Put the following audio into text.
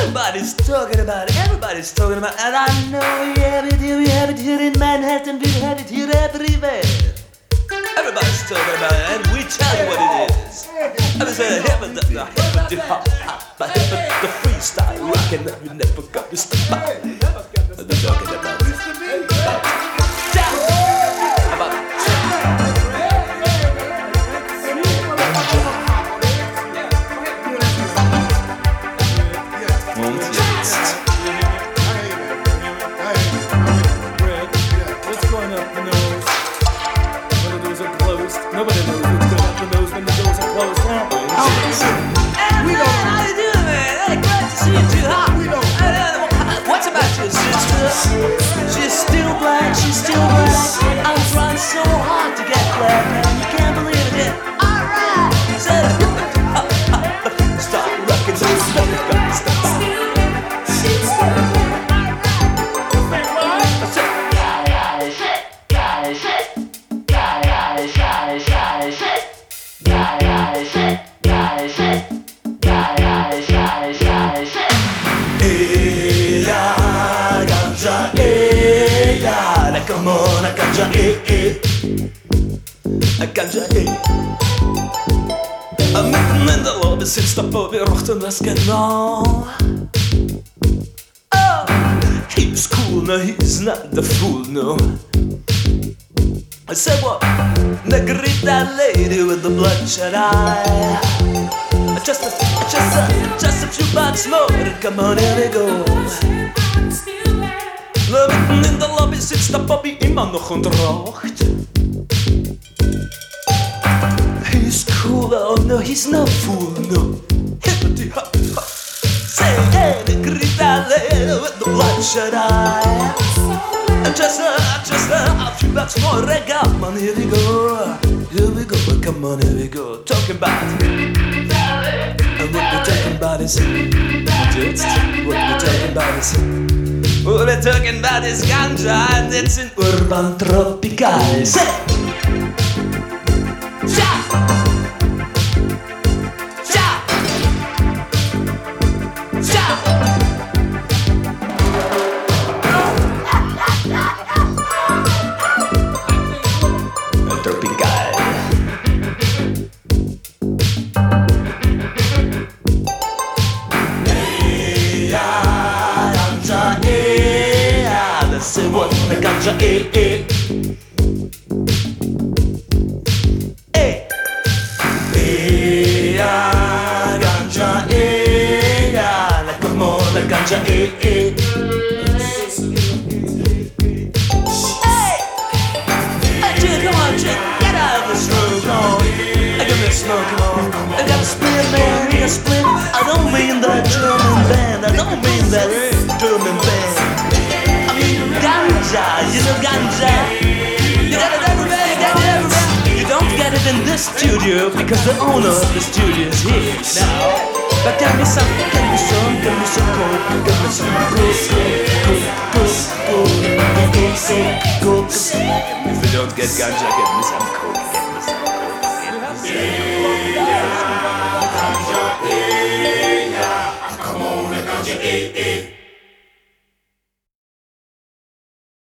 Everybody's talking about it, everybody's talking about it. And I know we have it here in Manhattan, we have it here everywhere. Everybody's talking about it, and we tell you what it is. And it's a the freestyle rockin' that you never got to stop. And they're talking about it. Nobody knows what's going up the nose when the doors are closed. We know how you do, man. Hey, glad to see you too, huh? We know. What's about your sister? She's still black, she's still black. I'm trying so hard to get black, man. You can't believe it. Alright, start rocking those motherfuckers. Come on, I got mitten in der Lobby sitzt der Bobby, rocht und das genau. Oh, he's cool, no, he's not the fool, no. I said what? Negrita lady with the bloodshot eye. Just a few bucks more, come on, here we go. Mitten in der Lobby sitzt der Bobby immer noch und raucht. He's cool, oh no, he's no fool, no. Hippity hop hop. Say hey, Negrita lady with the bloodshot eye. Just a few bucks more, come on, here we go. Here we go, come on, here we go. Talking about and what we're talking about is just what we're talking about is what we're talking about is ganja, and it's in Urban Tropical. Say Cha Cha Cha Tropical. Say what the ganja, eh. Ganja, like come on, the ganja, Hey, dude, come on, chick, get out of this room, come on. I got this smoke, come on. I got a split, man, a split. I don't mean that German band, I don't mean that German band. Ganja, you know ganja. You got it everywhere, you got it everywhere. You don't get it in this studio because the owner of the studio is here now. But give me some coke, give me some coke. If you don't get ganja, give me some coke, Come on, ganja,